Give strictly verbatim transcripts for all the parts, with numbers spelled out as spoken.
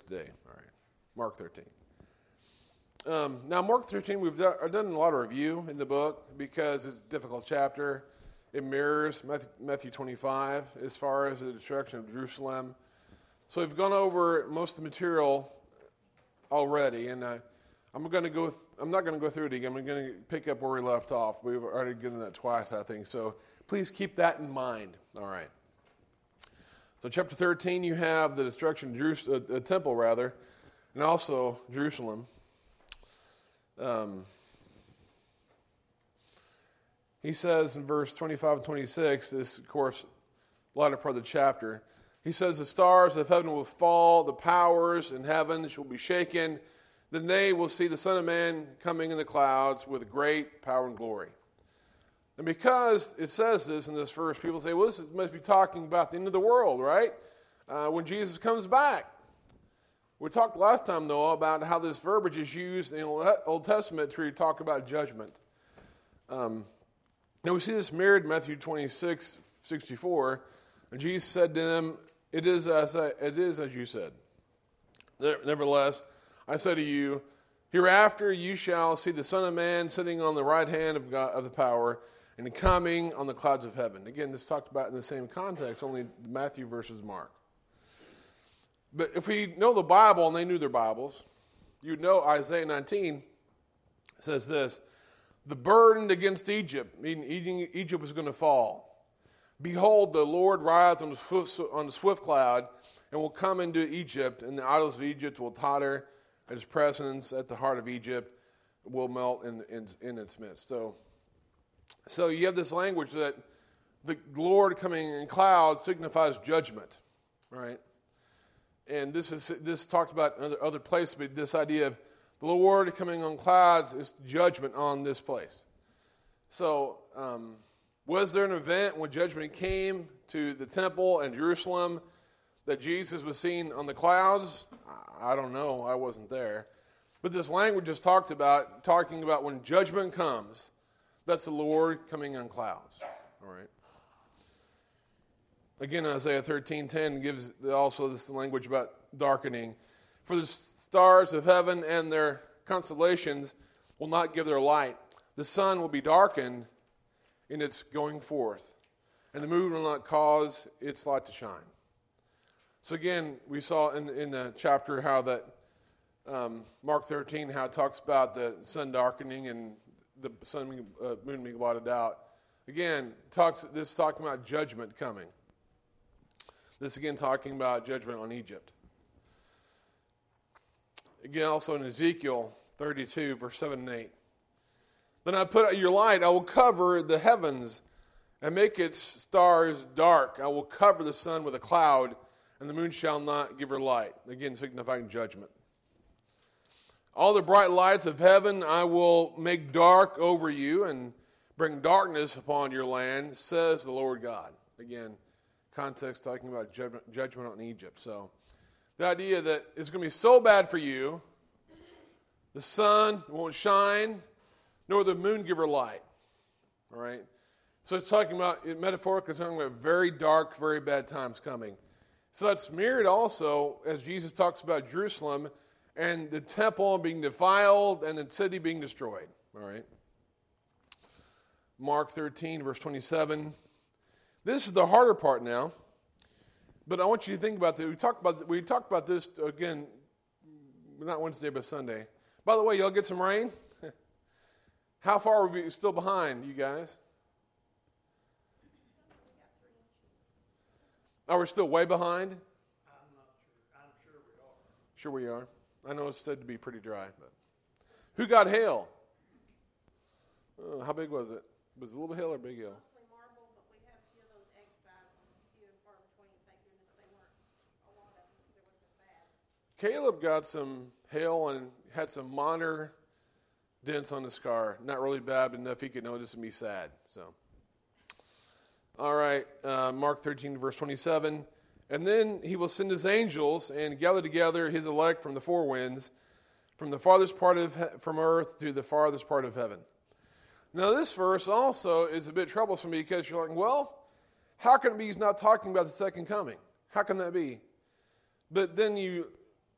today. All right, Mark thirteen. Um, now, Mark thirteen, we've done, I've done a lot of review in the book because it's a difficult chapter. It mirrors Matthew, Matthew twenty-five as far as the destruction of Jerusalem. So we've gone over most of the material already, and uh, I'm going to go. Th- I'm not going to go through it again. I'm going to pick up where we left off. We've already given that twice, I think. So please keep that in mind. All right. So chapter thirteen, you have the destruction of Jerusalem, uh, the temple, rather, and also Jerusalem. Um, he says in verse twenty-five and twenty-six, this, of course, a lot of part of the chapter. He says, the stars of heaven will fall, the powers in heaven shall be shaken. Then they will see the Son of Man coming in the clouds with great power and glory. And because it says this in this verse, people say, well, this must be talking about the end of the world, right? Uh, when Jesus comes back. We talked last time, though, about how this verbiage is used in the Old Testament to talk about judgment. Um, now we see this mirrored in Matthew twenty-six, sixty-four. And Jesus said to them, It is as I, it is as you said. Nevertheless, I say to you, hereafter you shall see the Son of Man sitting on the right hand of God, of the power, and coming on the clouds of heaven. Again, this is talked about in the same context, only Matthew versus Mark. But if we know the Bible, and they knew their Bibles, you'd know Isaiah nineteen says this, the burden against Egypt, meaning Egypt was going to fall. Behold, the Lord rides on the swift, on the swift cloud and will come into Egypt, and the idols of Egypt will totter, and his presence at the heart of Egypt will melt in, in, in its midst. So, so you have this language that the Lord coming in clouds signifies judgment, right? And this is this talked about in other, other places, but this idea of the Lord coming on clouds is judgment on this place. So, um, was there an event when judgment came to the temple and Jerusalem that Jesus was seen on the clouds? I don't know. I wasn't there. But this language is talked about, talking about when judgment comes, that's the Lord coming on clouds. All right. Again, Isaiah thirteen ten gives also this language about darkening. For the stars of heaven and their constellations will not give their light. The sun will be darkened in its going forth, and the moon will not cause its light to shine. So again, we saw in, in the chapter how that um, Mark thirteen, how it talks about the sun darkening and the sun, uh, moon being blotted out. Again, talks this is talking about judgment coming. This again talking about judgment on Egypt. Again, also in Ezekiel thirty-two, verse seven and eight. Then I put out your light, I will cover the heavens and make its stars dark. I will cover the sun with a cloud, and the moon shall not give her light. Again, signifying judgment. All the bright lights of heaven I will make dark over you and bring darkness upon your land, says the Lord God. Again, context talking about judgment, judgment on Egypt. So the idea that it's going to be so bad for you, the sun won't shine, nor the moon give her light. All right? So it's talking about, metaphorically, it's talking about very dark, very bad times coming. So that's mirrored also as Jesus talks about Jerusalem and the temple being defiled and the city being destroyed. All right? Mark thirteen, verse twenty-seven. This is the harder part now, but I want you to think about this. We talked about we talked about this again, not Wednesday but Sunday. By the way, y'all get some rain? How far are we still behind, you guys? Oh, we're still way behind? I'm not sure. I'm sure we are. Sure we are. I know it's said to be pretty dry, but who got hail? Uh, how big was it? Was it a little hail or big hail? Mostly marble, but we have a few of those egg-sized ones, few and far between. Thank goodness they weren't a lot of them because they wouldn't have bad. Caleb got some hail and had some minor dents on his car. Not really bad, but enough he could notice and be sad. So, all right, uh, Mark thirteen, verse twenty-seven. And then he will send his angels and gather together his elect from the four winds, from the farthest part of he- from earth to the farthest part of heaven. Now, this verse also is a bit troublesome because you're like, well, how can it be he's not talking about the second coming? How can that be? But then you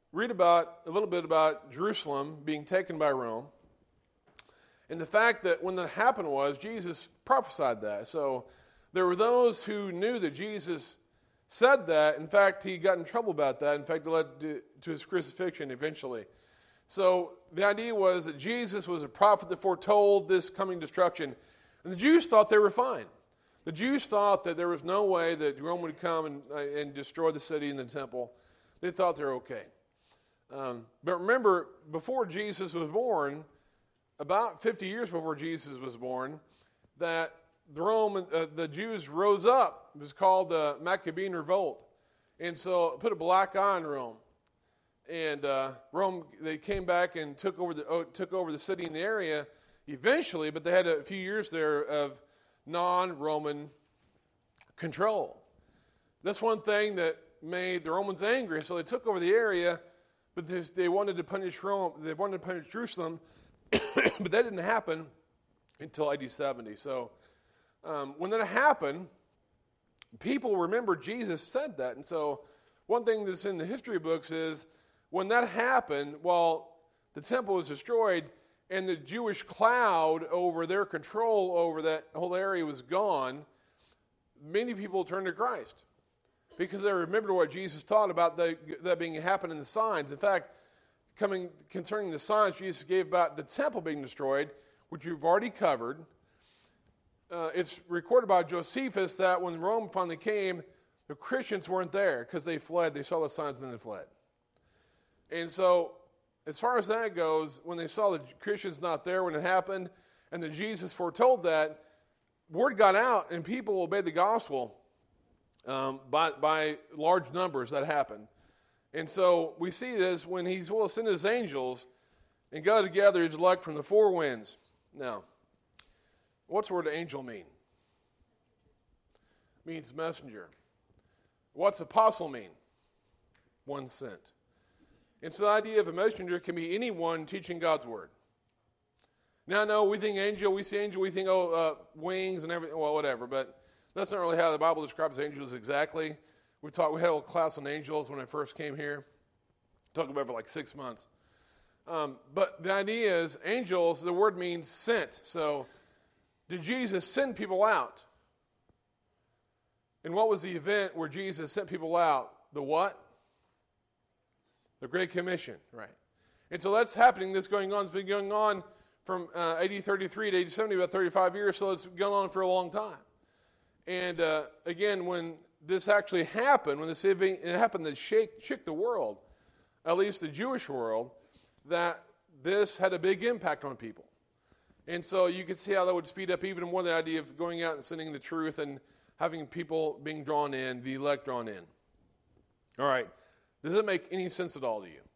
read about a little bit about Jerusalem being taken by Rome. And the fact that when that happened was Jesus prophesied that. So there were those who knew that Jesus said that. In fact, he got in trouble about that. In fact, it led to, to his crucifixion eventually. So the idea was that Jesus was a prophet that foretold this coming destruction. And the Jews thought they were fine. The Jews thought that there was no way that Rome would come and, uh, and destroy the city and the temple. They thought they were okay. Um, but remember, before Jesus was born, about fifty years before Jesus was born, that the Roman, uh, the Jews rose up. It was called the Maccabean Revolt. And so it put a black eye on Rome. And uh, Rome, they came back and took over the oh, took over the city and the area eventually, but they had a few years there of non-Roman control. That's one thing that made the Romans angry. So they took over the area, but they wanted to punish Rome. They wanted to punish Jerusalem, but that didn't happen until A D seventy. So um, when that happened, people remember Jesus said that. And so one thing that's in the history books is when that happened, while the temple was destroyed and the Jewish cloud over their control over that whole area was gone, many people turned to Christ because they remembered what Jesus taught about the, that being happening in the signs. In fact, coming concerning the signs Jesus gave about the temple being destroyed, which you've already covered, uh, it's recorded by Josephus that when Rome finally came, the Christians weren't there because they fled. They saw the signs and then they fled. And so, as far as that goes, when they saw the Christians not there when it happened, and that Jesus foretold that, word got out and people obeyed the gospel um, by, by large numbers. That happened. And so we see this when he will send his angels and go to gather his elect from the four winds. Now, what's the word angel mean? It means messenger. What's apostle mean? One sent. And so the idea of a messenger can be anyone teaching God's word. Now, no, we think angel, we see angel, we think, oh, uh, wings and everything, well, whatever. But that's not really how the Bible describes angels exactly. We taught, we had a little class on angels when I first came here. Talked about it for like six months. Um, but the idea is angels, the word means sent. So did Jesus send people out? And what was the event where Jesus sent people out? The what? The Great Commission, right. And so that's happening. This going on. It's been going on from uh, A D thirty-three to A D seventy, about thirty-five years, so it's gone on for a long time. And uh, again, when this actually happened, when this event it happened that shake, shook the world, at least the Jewish world, that this had a big impact on people. And so you could see how that would speed up even more the idea of going out and sending the truth and having people being drawn in, the elect drawn in. All right. Does it make any sense at all to you?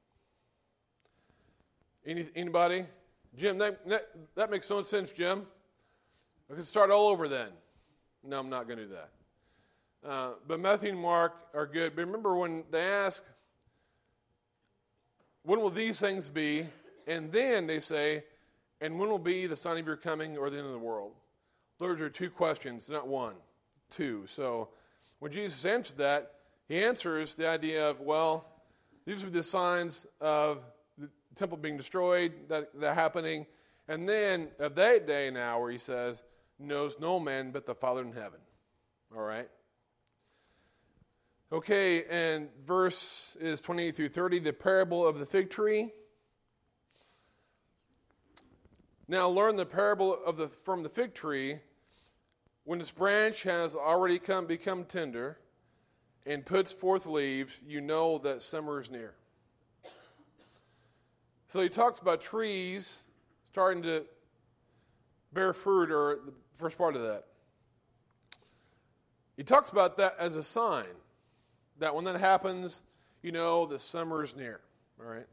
Any, anybody? Jim, that, that, that makes no sense, Jim. I could start all over then. No, I'm not going to do that. Uh, but Matthew and Mark are good. But remember when they ask, when will these things be? And then they say, and when will be the sign of your coming or the end of the world? Those are two questions, not one, two. So when Jesus answered that, he answers the idea of, well, these are the signs of the temple being destroyed, that, that happening. And then of that day and hour, he says, knows no man but the Father in heaven. All right? Okay, and verse is twenty-eight through thirty, the parable of the fig tree. Now learn the parable of the from the fig tree. When its branch has already come become tender and puts forth leaves, you know that summer is near. So he talks about trees starting to bear fruit, or the first part of that. He talks about that as a sign, that when that happens, you know the summer is near. All right?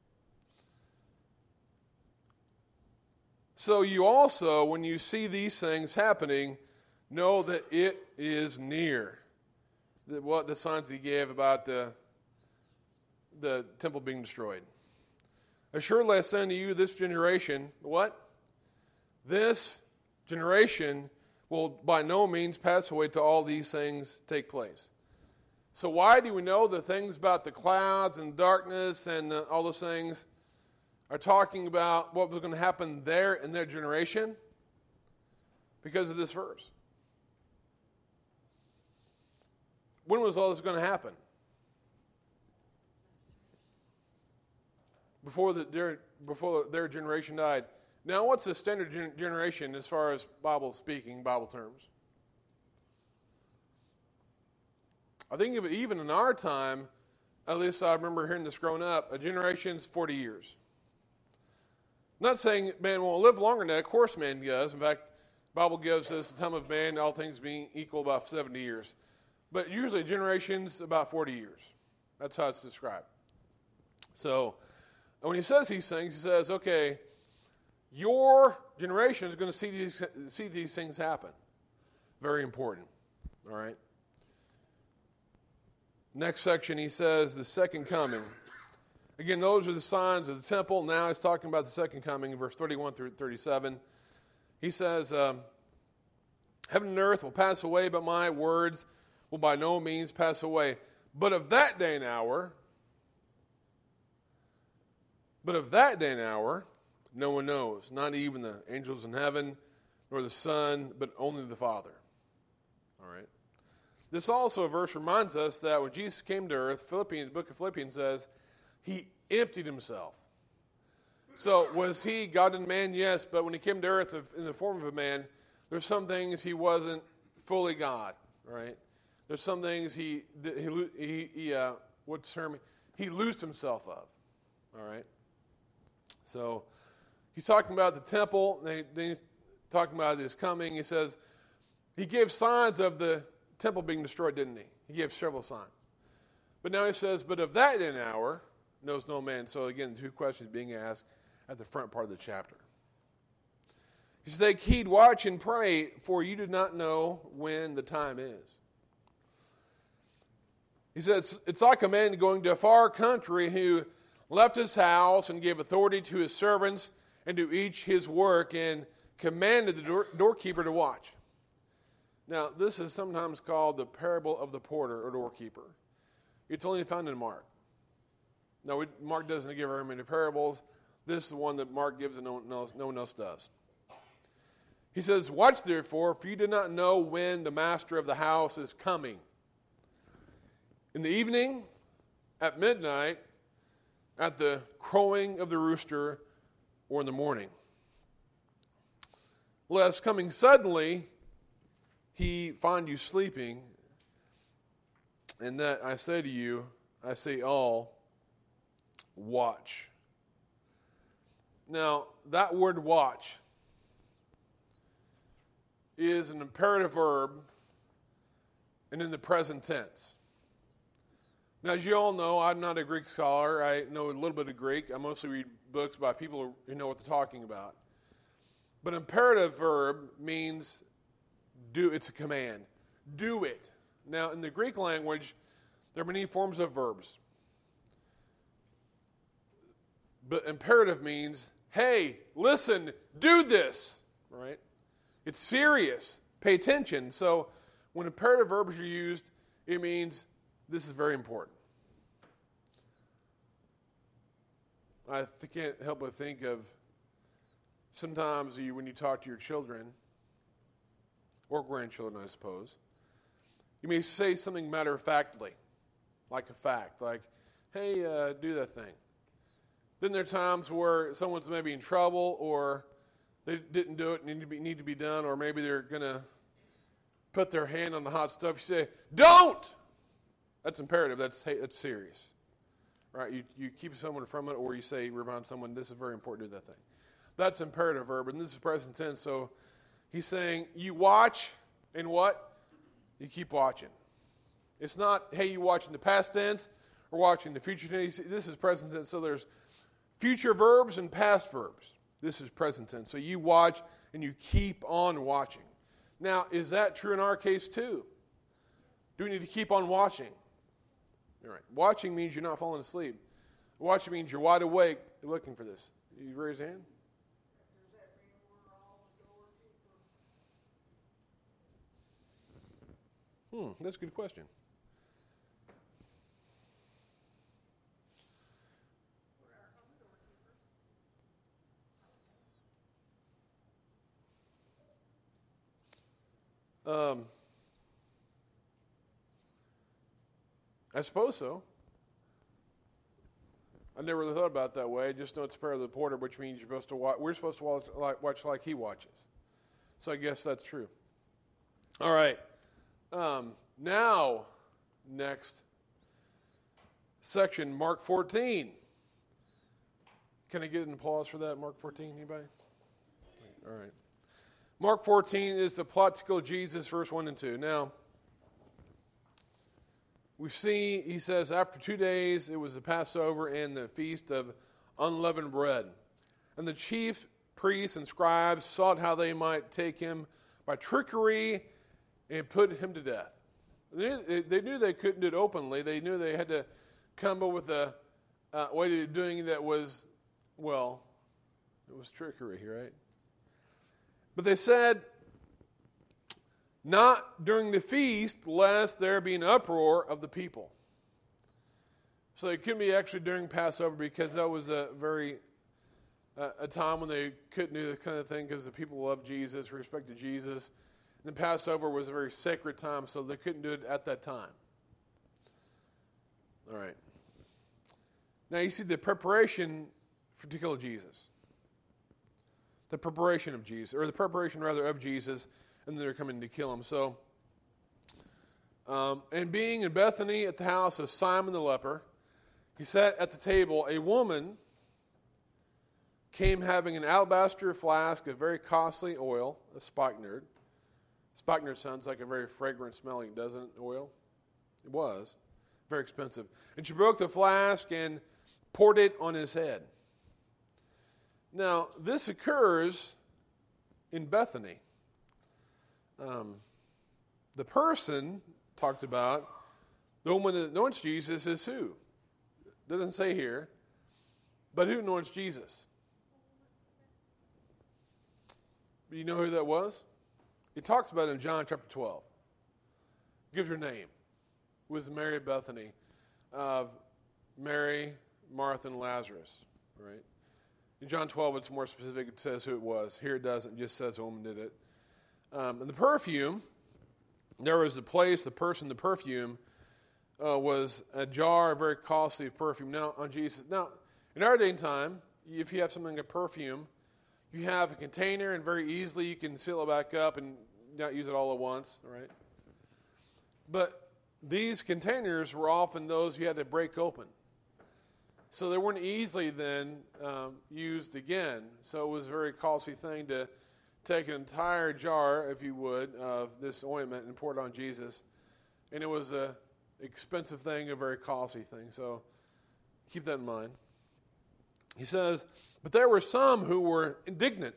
So you also, when you see these things happening, know that it is near. The, what the signs he gave about the, the temple being destroyed. Assuredly I say unto you, this generation, what? This generation will by no means pass away till all these things take place. So why do we know the things about the clouds and darkness and uh, all those things are talking about what was going to happen there in their generation? Because of this verse. When was all this going to happen? Before, the, their, before their generation died. Now, what's the standard gen- generation as far as Bible speaking, Bible terms? I think of it even in our time, at least I remember hearing this growing up, a generation's forty years. I'm not saying man won't live longer than that. Of course man does. In fact, the Bible gives us the time of man, all things being equal, about seventy years. But usually generations, about forty years. That's how it's described. So, when he says these things, he says, okay, your generation is going to see these, see these things happen. Very important. All right? Next section, he says, the second coming. Again, those are the signs of the temple. Now he's talking about the second coming in verse thirty-one through thirty-seven. He says, um, heaven and earth will pass away, but my words will by no means pass away. But of that day and hour, but of that day and hour, no one knows, not even the angels in heaven, nor the Son, but only the Father. All right. This also, a verse reminds us that when Jesus came to earth, Philippians, the book of Philippians says, he emptied himself. So was he God and man? Yes, but when he came to earth in the form of a man, there's some things he wasn't fully God, right? There's some things he, he, he, he uh, what's the term? He loosed himself of, all right? So he's talking about the temple, then he's talking about his coming. He says, he gave signs of the temple being destroyed, didn't he? He gave several signs. But now he says, but of that day and hour knows no man. So again, two questions being asked at the front part of the chapter. He says, take heed, watch, and pray, for you do not know when the time is. He says, it's like a man going to a far country who left his house and gave authority to his servants and to each his work and commanded the door, doorkeeper to watch. Now, this is sometimes called the parable of the porter or doorkeeper. It's only found in Mark. Now, we, Mark doesn't give very many parables. This is the one that Mark gives and no one else, no one else does. He says, watch therefore, for you do not know when the master of the house is coming. In the evening, at midnight, at the crowing of the rooster, or in the morning. Lest coming suddenly, he find you sleeping, and that I say to you, I say all, watch. Now, that word watch is an imperative verb and in the present tense. Now, as you all know, I'm not a Greek scholar. I know a little bit of Greek. I mostly read books by people who know what they're talking about. But imperative verb means do. It's a command. Do it. Now, in the Greek language, there are many forms of verbs. But imperative means, hey, listen, do this, right? It's serious. Pay attention. So when imperative verbs are used, it means this is very important. I th- can't help but think of sometimes you, when you talk to your children, or grandchildren, I suppose, you may say something matter-of-factly, like a fact, like, hey, uh, do that thing. Then there are times where someone's maybe in trouble, or they didn't do it and need to be, need to be done, or maybe they're going to put their hand on the hot stuff. You say, don't! That's imperative. That's hey, that's serious. Right? You you keep someone from it, or you say, remind someone, this is very important, do that thing. That's imperative verb, and this is present tense. So he's saying, you watch, and what? You keep watching. It's not, hey, you watch in the past tense, or watching the future tense. This is present tense. So there's future verbs and past verbs. This is present tense. So you watch, and you keep on watching. Now, is that true in our case too? Do we need to keep on watching? All right. Watching means you're not falling asleep. Watching means you're wide awake looking for this. You raise your hand? Does that mean we're all the doorkeeper? Hmm, that's a good question. Um, I suppose so. I never really thought about it that way. I just know it's a prayer of the porter, which means you're supposed to watch, we're supposed to watch like, watch like he watches. So I guess that's true. All right. Um, now, next section, Mark fourteen. Can I get an applause for that, Mark fourteen? Anybody? All right. Mark fourteen is the plot to kill Jesus, verse one and two. Now, we see, he says, after two days it was the Passover and the feast of unleavened bread. And the chief priests and scribes sought how they might take him by trickery and put him to death. They knew they, knew they couldn't do it openly. They knew they had to come up with a uh, way of doing it that was, well, it was trickery, right? But they said, not during the feast, lest there be an uproar of the people. So it couldn't be actually during Passover, because that was a very uh, a time when they couldn't do this kind of thing, because the people loved Jesus, respected Jesus. And the Passover was a very sacred time, so they couldn't do it at that time. All right. Now you see the preparation for to kill Jesus. The preparation of Jesus, or the preparation rather of Jesus, and they're coming to kill him. So, um, and being in Bethany at the house of Simon the leper, he sat at the table. A woman came having an alabaster flask of very costly oil, a spikenard. Spikenard sounds like a very fragrant smelling, doesn't it, oil? It was. Very expensive. And she broke the flask and poured it on his head. Now, this occurs in Bethany. Um, the person talked about, the woman that anoints Jesus is who? Doesn't say here. But who anoints Jesus? Do you know who that was? He talks about it in John chapter twelve. Gives her name. It was Mary of Bethany, of Mary, Martha, and Lazarus. Right? In John twelve, it's more specific. It says who it was. Here it doesn't. It just says a woman did it. Um, and the perfume, there was a place, the person, the perfume, uh, was a jar of very costly perfume. Now, on Jesus. Now, in our day and time, if you have something like a perfume, you have a container, and very easily you can seal it back up and not use it all at once, right? But these containers were often those you had to break open. So they weren't easily then um, used again. So it was a very costly thing to take an entire jar, if you would, of this ointment and pour it on Jesus. And it was an expensive thing, a very costly thing. So keep that in mind. He says, but there were some who were indignant,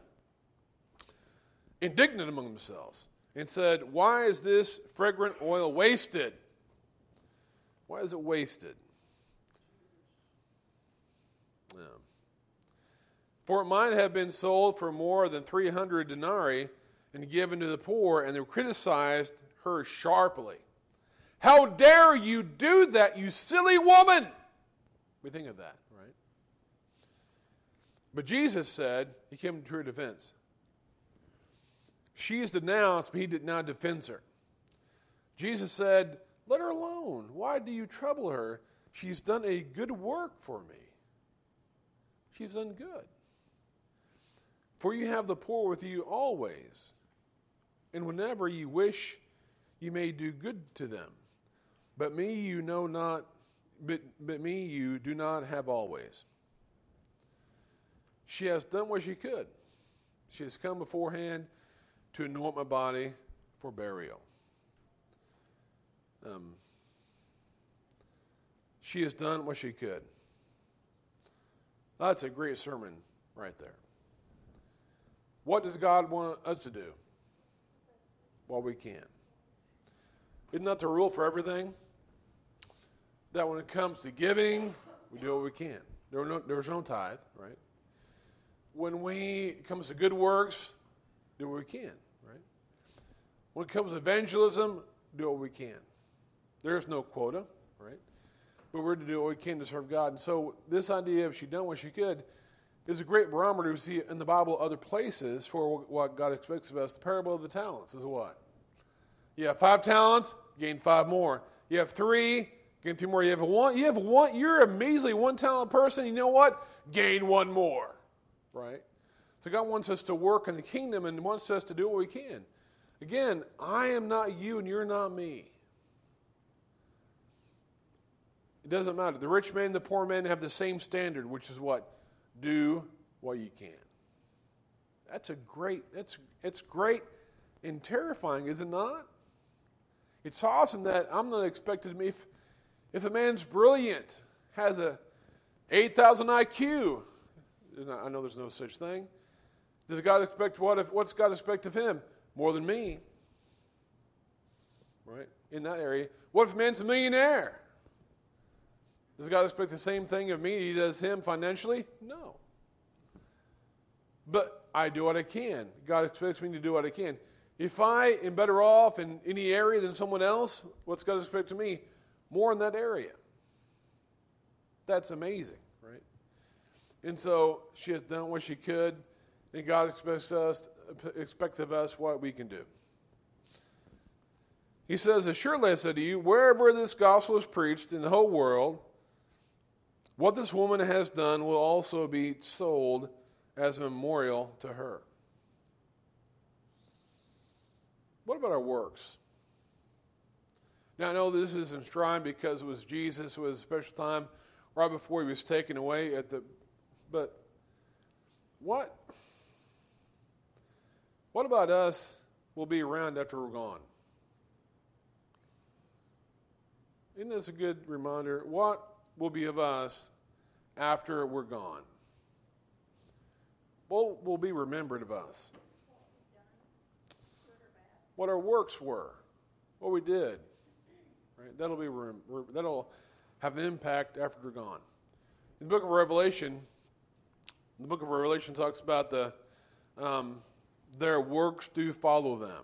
indignant among themselves, and said, why is this fragrant oil wasted? Why is it wasted? Yeah. For it might have been sold for more than three hundred denarii and given to the poor, and they criticized her sharply. How dare you do that, you silly woman? We think of that, right? But Jesus said, he came to her defense. She is denounced, but he did not defend her. Jesus said, let her alone. Why do you trouble her? She's done a good work for me. She's done good. For you have the poor with you always, and whenever you wish, you may do good to them. But me you know not, but, but me you do not have always. She has done what she could. She has come beforehand to anoint my body for burial. Um, she has done what she could. That's a great sermon right there. What does God want us to do? Well, we can. Isn't that the rule for everything? That when it comes to giving, we do what we can. There was no, there was no tithe, right? When we, it comes to good works, do what we can, right? When it comes to evangelism, do what we can. There's no quota, right? But we're to do what we can to serve God. And so this idea of she done what she could is a great barometer we see in the Bible other places for what God expects of us. The parable of the talents is what? You have five talents, gain five more. You have three, gain three more. You have one. You have one. You're a measly one talent person. You know what? Gain one more. Right? So God wants us to work in the kingdom and wants us to do what we can. Again, I am not you and you're not me. It doesn't matter. The rich man and the poor man have the same standard, which is what? Do what you can. That's a great, that's it's great and terrifying, is it not? It's awesome that I'm not expected to be, if, if a man's brilliant, has a eight thousand I Q, I know there's no such thing. Does God expect, what if, what's God expect of him? More than me. Right? In that area. What if a man's a millionaire? Does God expect the same thing of me he does him financially? No. But I do what I can. God expects me to do what I can. If I am better off in any area than someone else, what's God expect of me? More in that area. That's amazing, right? And so she has done what she could, and God expects us expects of us what we can do. He says, "Assuredly I say to you, wherever this gospel is preached in the whole world, what this woman has done will also be sold as a memorial to her." What about our works? Now, I know this is enshrined because it was Jesus, it was a special time right before he was taken away at the, but what? What about us will be around after we're gone? Isn't this a good reminder? What will be of us after we're gone? What will be remembered of us? What our works were, what we did. Right? That'll be that'll have an impact after we're gone. In the book of Revelation, the book of Revelation talks about the um, their works do follow them.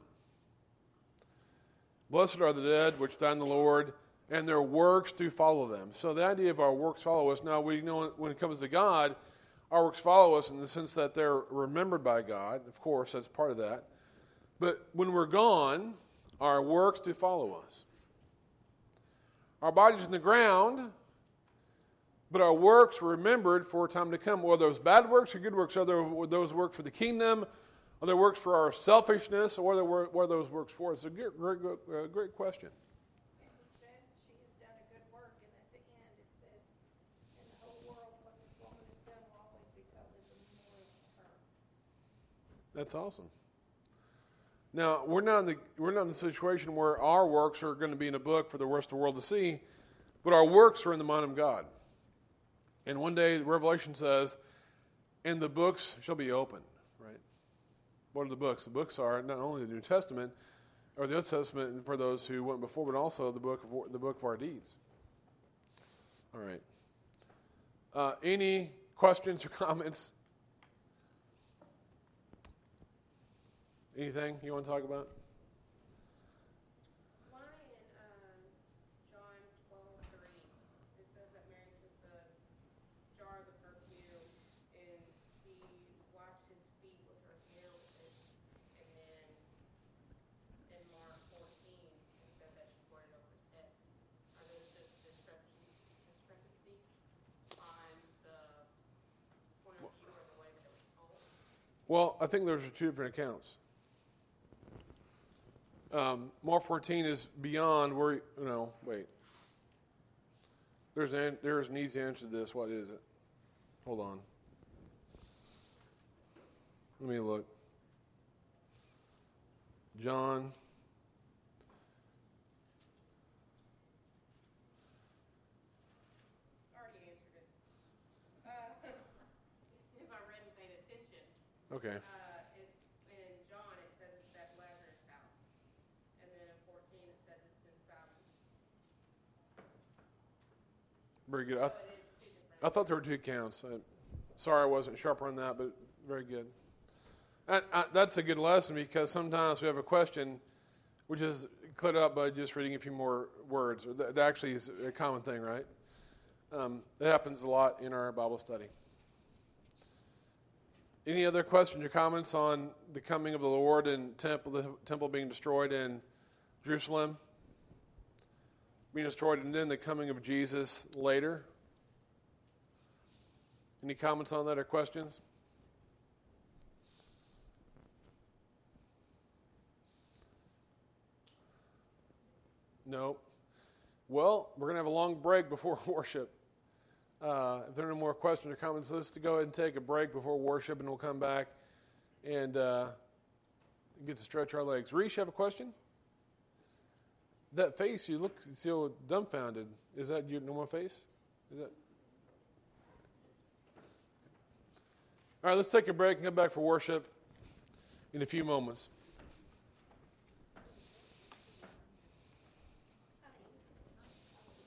Blessed are the dead which die in the Lord, and their works do follow them. So the idea of our works follow us. Now we know when it comes to God, our works follow us in the sense that they're remembered by God. Of course, that's part of that. But when we're gone, our works do follow us. Our body's in the ground, but our works were remembered for a time to come. Whether those bad works or good works, whether those works for the kingdom, or they works for our selfishness, or what are those works for? It's a great, great, uh, great question. And he says she has done a good work, and at the end it says, in the whole world, what this woman has done will always be told as a memorial to her. That's awesome. Now, we're not in the we're not in the situation where our works are going to be in a book for the rest of the world to see, but our works are in the mind of God. And one day, Revelation says, and the books shall be opened, right? What are the books? The books are not only the New Testament, or the Old Testament for those who went before, but also the book of the book of our deeds. All right. Uh, any questions or comments? Anything you want to talk about? Why in um, John twelve three, it says that Mary took the jar of the perfume and she washed his feet with her hair with it. And then in Mark fourteen, it said that she poured it over his head. Are those just discrepancies, discrepancies on the point of view or the way that it was told? Well, I think those are two different accounts. Um, Mark fourteen is beyond where, you know, wait. There's an, there's an easy answer to this. What is it? Hold on. Let me look. John. Already answered it. Uh, if I read and paid attention. Okay. Uh, it's in John, it says it's at Lazarus' house. And then in fourteen, it says it's in Simon's. Very good. I, So th- it is two different. I thought there were two accounts. I, sorry I wasn't sharper on that, but very good. And, uh, that's a good lesson because sometimes we have a question which is cleared up by just reading a few more words. Or that, that actually is a common thing, right? Um, it happens a lot in our Bible study. Any other questions or comments on the coming of the Lord and temple, the temple being destroyed and Jerusalem being destroyed, and then the coming of Jesus later. Any comments on that or questions? No. Well, we're going to have a long break before worship. Uh, if there are no more questions or comments, let's go ahead and take a break before worship, and we'll come back and uh, get to stretch our legs. Reese, you have a question? That face, you look so dumbfounded. Is that your normal face? Is that? All right, let's take a break and come back for worship in a few moments.